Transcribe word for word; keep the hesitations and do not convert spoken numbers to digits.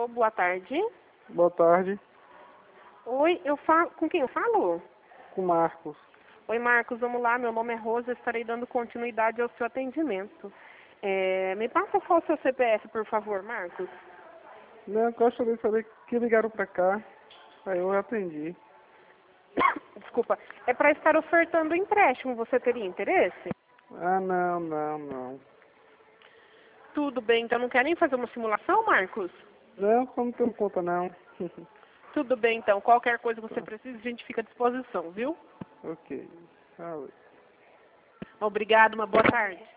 Alô, boa tarde. Boa tarde, Oi, eu falo. Com quem eu falo? com Marcos. Oi, Marcos, vamos lá. Meu nome é Rosa, eu estarei dando continuidade ao seu atendimento. É, me passa só o seu C P F, por favor, Marcos. Não, eu gostaria de saber que ligaram pra cá, aí eu atendi. Desculpa. É para estar ofertando empréstimo. Você teria interesse? Ah, não, não, não. Tudo bem, então não quer nem fazer uma simulação, Marcos? Não, como tenho conta não. Tudo bem, então. Qualquer coisa que você precise, a gente fica à disposição, viu? Ok. Ah, Obrigado, uma boa tarde.